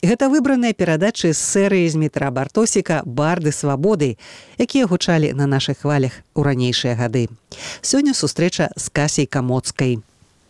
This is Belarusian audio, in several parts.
Гэта выбраныя перадачы з серыі Змітра Бартосіка «Барды свабоды», якія гучалі на нашых хвалях у ранейшыя гады. Сёння сустрэча з Касяй Камоцкай.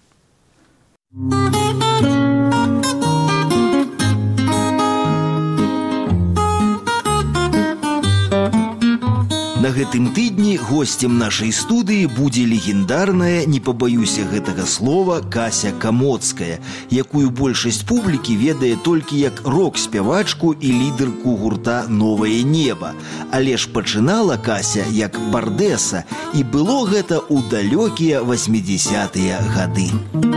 На гэтым тыдні госцем нашай студыі будзе легендарная, не пабаюся гэтага слова, Кася Камоцкая, якую большасць публікі ведае толькі як рок-спявачку і лідэрку гурта «Новае неба». Але ж пачынала Кася як бардэса, і было гэта ў далёкія 80-тыя гады.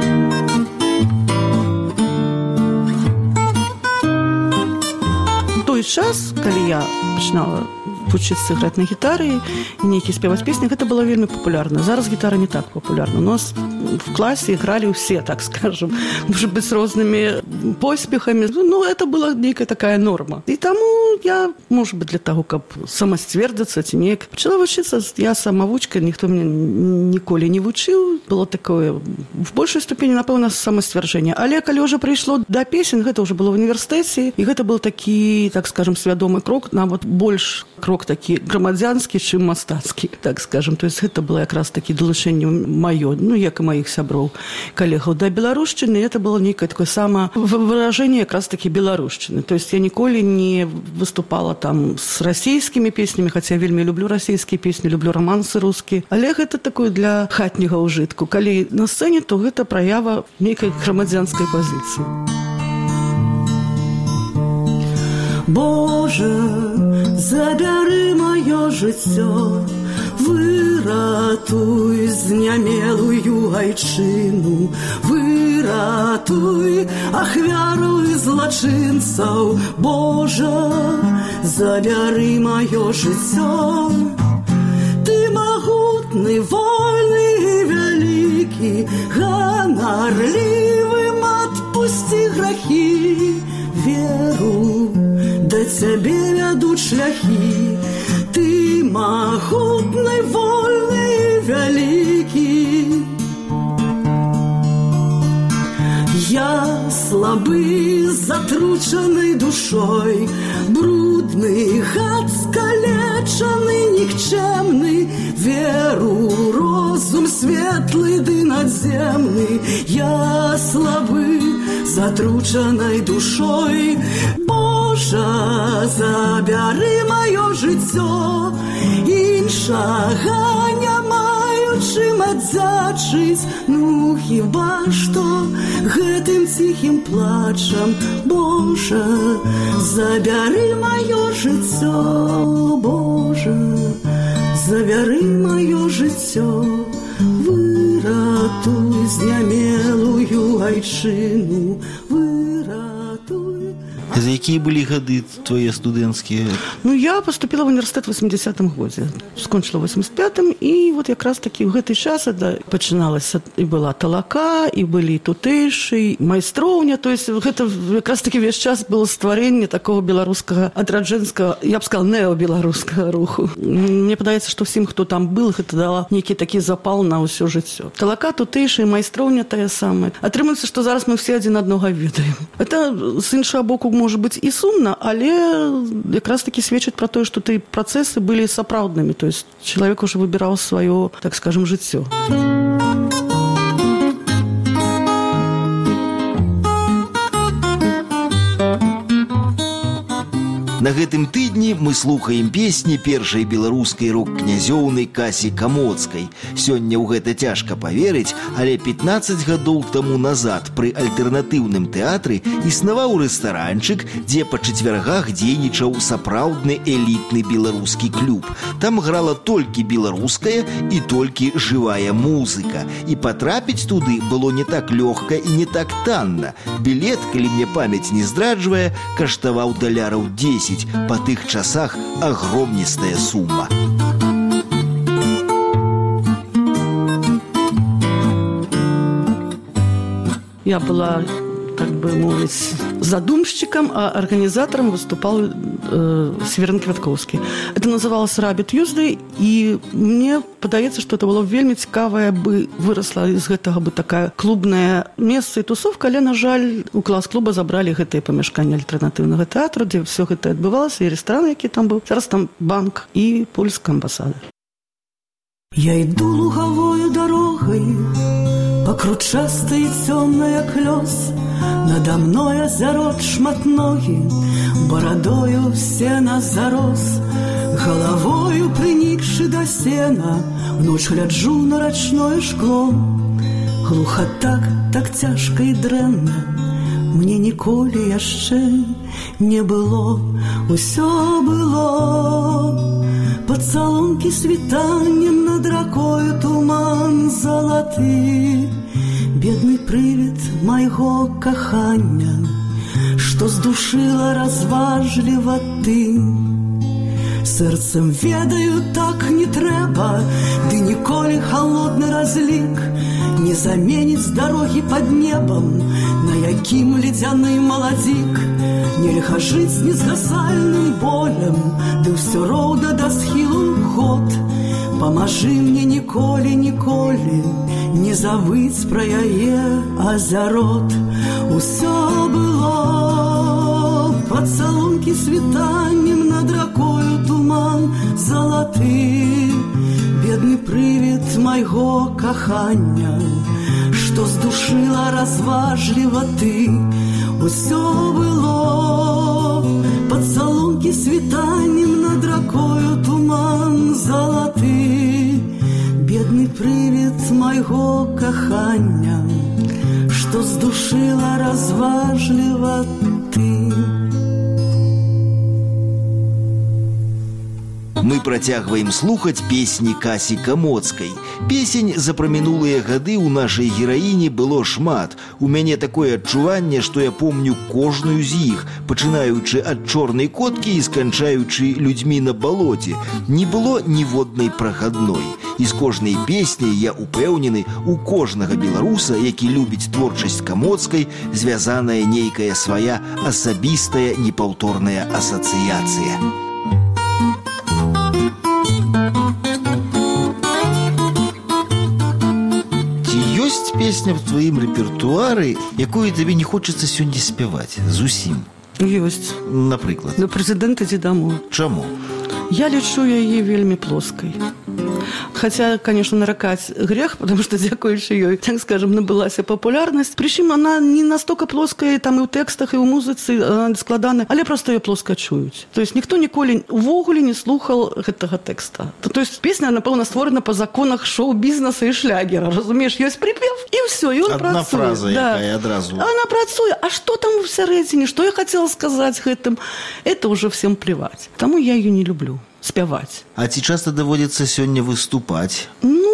Той час, калі я пачынала вучыцца граць на гітары і нейкі спяваць песні, гэта было вельмі папулярна. Зараз гітара не так папулярна. У нас в класе играли все, так скажем, может быть, с разными поспехами. Ну, это была некая такая норма. И тому я, может быть, для того, как самоствердиться, тенек, начала учиться. Я самовучка, никто меня николи не вучил. Было такое, в большей ступени, напевно, самостверджение. Але коли уже пришло до песен, это уже было в университете, и это был такой, так скажем, свядомый крок, на вот больше крок такі грамадзянскі, чым мастацкі, так скажем. То есть гэта было якраз такі далучэнне маё, ну, як і маіх сяброў, калегаў да беларушчыны. Это было нейкае такое самавыражэнне якраз такі беларушчыны. То есть я ніколі не выступала там с расійскімі песнямі, хаця я вельмі люблю расійскія песні, люблю романсы рускія. Але гэта такое для хатняга ўжытку. Калі на сцэне, то гэта праява нейкай грамадзянскай пазіцыі. Боже, забяры маё жыццё, выратуй знямелую айчыну, выратуй ахвяру і злачынцаў. Боже, забяры маё жыццё, ты магутны, вольны і вялікі, ганарлівым адпусці грахі, веру да цябе вядуць шляхі. Ты магутны, вольны і вялікі. Я слабы, затручаны душой, брудны, гад скалечаны, нікчэмны, веру, розум светлы ды надземны. Я слабы, затручанай душой. Боже, забяры маё жыццё, іншага не маю чым адзячыць. Ну, хіба што гэтым ціхім плачам. Боже, забяры маё жыццё, Боже, забяры маё жыццё, выратуй знямелую айчыну, выратуй. За якія былі гады твае студэнцкія? Ну, я поступила в университет в 80-м годзе. Скончила в 85-м, і вот якраз таки в гэты час пачыналася, і была талака, і былі тутэйшы, майстроўня. То есть гэта якраз таки весь час было стварэнне такого беларускага адраджэнскага, я б сказала, необеларускага руху. Мне падаецца, што всім, хто там был, гэта дала нейкі такі запал на ўсё жыццё. Талака, тутэйшы, майстроўня тая самая. Атрымаецца, што зараз мы все адзін аднаго ведаем. Это, з іншага боку, может быть и сумно, але якраз таки сведчыць про то, что ты процессы были сапраўднымі, то есть человек уже выбирал свое, так скажем, жыццё. На гэтым тыдні мы слухаем песні першай беларускай рок-князёўны Касі Камоцкай. Сёння ў гэта цяжка паверыць, але 15 гадоў таму назад пры альтэрнатыўным тэатры існаваў рэстаранчык, дзе па чацвяргах дзейнічаў сапраўдны элітны беларускі клуб. Там грала толькі беларуская і толькі жывая музыка. І патрапіць туды было не так лёгка і не так танна. Білет, калі мне памяць не здраджвае, каштаваў даляраў 10. По тых часах огромнистая сумма. Я была, так бы мовить, задумщиком, а организатором выступал Северин Квяткоўскі. Это называлось «Rabbit Tuesday», и мне падаецца, что это было вельмі цікавая бы выросла из гэтага бы такая клубная месца і тусовка, але, на жаль, у клас клуба забрали гэтые памяшканні альтэрнатыўнага тэатру, дзе все гэта адбывалася, і рэстаран, які там быў. Зараз там банк і польская амбасада. Я иду луговою дорогой, по кручастой темной оклёс. Надо мной озерот шматногі, бородою сена зарос. Головою приникши до сена, в ночь гляджу на рачное шкло. Глуха так цяжка і дрэнна, мне ніколі яшчэ не было. Усё было поцалунки світаннем, над ракою туман залаты. Бедный привид майго кахання, што здушила разважліва ты. Сэрцам ведаю, так не трэба, ды ніколі холодны разлік не заменіць дарогі пад небам, на якім ледзяны маладзік. Нельга жыць незгасальным болем, ды ўсё роўна да схілу год. Памажы мне ніколі не забыць пра яе азярот. Усё было пацалункі світаннем, над ракою туман залаты. Бедны прывід майго кахання, што здушыла разважліва ты. Усё было пацалункі світаннем, над ракою туман залаты. Бедны прывід майго кахання, што здушыла разважліва ты. Мы працягваем слухаць песні Касі Камоцкай. Песень за прамінулыя гады ў нашай гераіні было шмат. У мяне такое адчуванне, што я помню кожную з іх, пачынаючы ад чорнай коткі і сканчаючы людзьмі на балоце. Не было ніводнай прахадной. І з кожнай песняй, я упэўнены, у кожнага беларуса, які любіць творчасць Камоцкай, звязаная нейкая свая асабістая непаўторная асацыяцыя. Песня в твоім рэпертуары, якую табе не хочацца сёння спяваць зусім? Ёсць. Напрыклад? Да прэзідэнта ідзі дамоў. Чаму? Я лічу яе вельмі плоскай. Хотя, конечно, наракать грех, потому что, дзякуючы ёй, так скажем, набылася популярность. Причем она не настолько плоская там и в текстах, и в музыцы, она складана, але просто ее плоско чують. То есть никто ніколі увогуле не слухал гэтага текста. То есть песня, напэўна, створена по законах шоу-бізнеса и шлягера. Разумеешь, ёсць припев, и все, и он одна працуе. Фраза, да. якая адразу. Она працуе. А что там в сярэдзіне? Что я хотела сказать гэтым? Это уже всем плевать. Тому я ее не люблю. Спяваць. А ці часта даводзіцца сёння выступаць?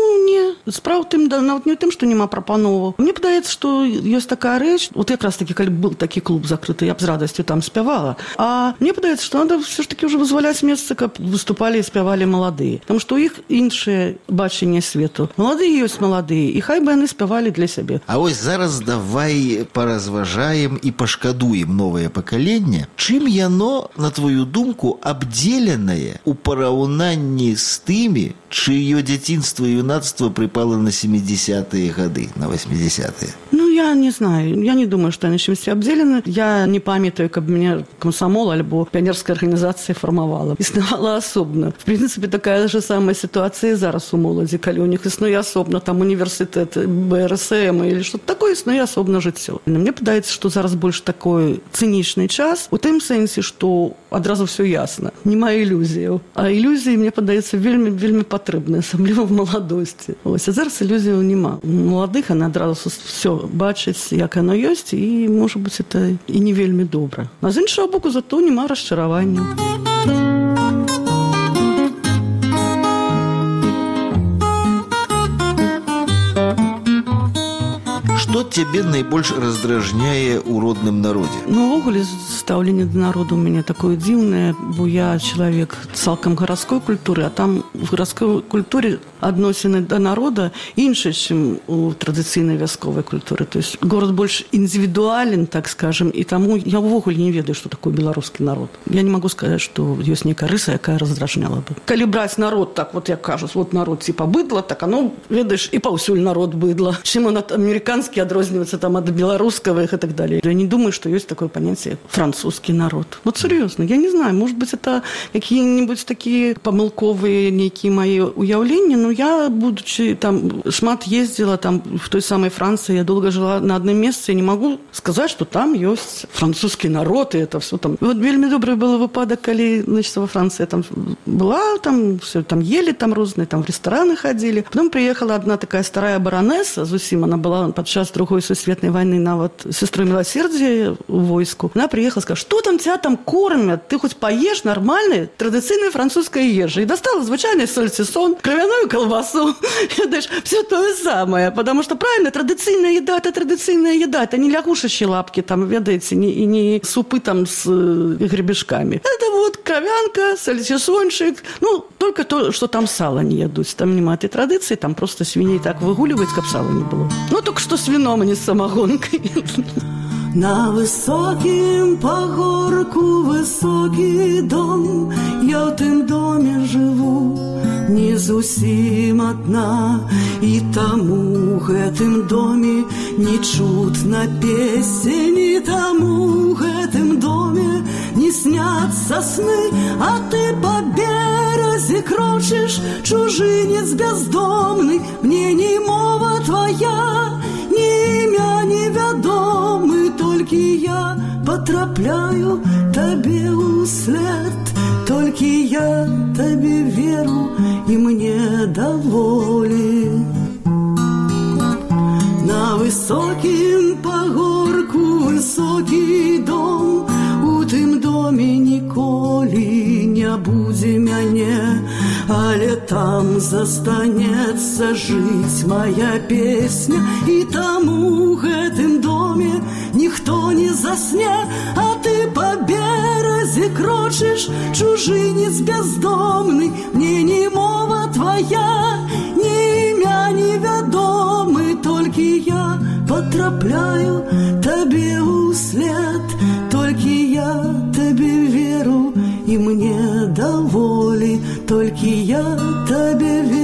Справа тым, нават не ў тым, што няма прапановаў. Мне падаецца, што ёсць такая рэч, вот якраз таки, калі был такі клуб закрыты, я б з радасцю там спявала. А мне падаецца, што надо все ж таки уже вызваляць месцы, каб выступалі і спявалі маладыя. Таму што ў іх іншае бачанне свету. Маладыя ёсць маладыя, і хай бы яны спявалі для сябе. А вось зараз давай паразважаем і пашкадуем новае пакаленне. Чым яно, на твою думку, абдзеленае у параўнанні з тымі, чыё дзяцінства і юнацтва прыпала на 70-е гады, на 80-е? Я не знаю. Я не думаю, что они чимся обделены. Я не памятаю, каб меня комсомол альбо пионерская организация формовала. Існавала асобна. В принципе, такая же самая ситуация зараз у моладзі, калі у них існуе асобна, там университет, БРСМ или что-то такое, існуе асобна жыццё. Мне падаецца, што зараз больш такой цынічны час, у тым сэнсе, што адразу все ясно. Нема ілюзіяў. А ілюзіі, мне падаецца, вельмі патрэбны, асабліва в маладосці. Ось, а зараз ілюзіяў нема. У маладых яны адразу все бачыць, як оно ёсць, і, можа быць, это і не вельмі добра. А з іншага боку, зато нема расчаравання. Што Што цябе найбольш раздражняе ў родным народзе? Ну, увогуле, стаўленне да народу у мяне такое дзіўнае, бо я чалавек цалкам гарадской культуры, а там в гарадской культуре адносіны да народа іншыя, чым у традыцыйнай вясковай культуры. То есть горад больш індывідуален, так скажем, і таму я ўвогуле не ведаю, што такое беларускі народ. Я не магу сказаць, што ёсць нейкая рыса, якая раздражняла бы. Калі браць народ так, вот як кажуць, вот народ типа быдла, так оно, ведаеш, і паўсюль народ быдла. Чым он амерыканскі адрозніваецца там ад беларускага і так далее. Я не думаю, што ёсць такое паняцце французскі народ. Вот серьезно, я не знаю, может быть, это какие-нибудь такие помылковые некие мои уявления, но я, будучи там, шмат ездила там в той самой Франции, я долго жила на одном месте, я не могу сказать, что там есть французский народ, и это все там. Вот вельми добрый был выпадок, когда, значит, во Франции там была, там все там ели, там разные, там в рестораны ходили. Потом приехала одна такая старая баронесса, зусім, она была подчас Другой Сусветной войны на вот сестрой милосердия в войску. Она приехала и сказала, что там тебя там кормят, ты хоть поешь нормальной традиционной французской ежи. И достала звычайный сальсисон, кровяную колбасу, все то же самое, потому что правильно, традиционная еда, это не лягушачьи лапки, там, ведаете, и не супы там с гребешками. Это вот кровянка, сальсисончик, ну, только то, что там сало не едут, там нема этой традиции, там просто свиней так выгуливать, как сала не было. Ну, только что с вином, а не с самогонкой. На высокім пагорку высокі дом, я ў тым доме жыву, не зусім адна, і таму гэтым доме не чутна песень, і таму гэтым доме не сняцца сны, а ты па беразе крочыш, чужынец бяздомны, мне ні мова твоя, ні імя невядомы, толькі я потрапляю табе услед, толькі я табе веру, і мне даволі. На высокім пагорку высокі дом, у тым доме ніколі не будзе мяне, але там застанецца жыць моя песня, і таму гэтым доме ніхто не засне, а ты па беразе крочыш, чужынец бяздомны, мне ні мова твоя, ні імя невядомы, толькі я потрапляю табе услед, толькі я табе веру, і мне даволі, толькі я табе веру.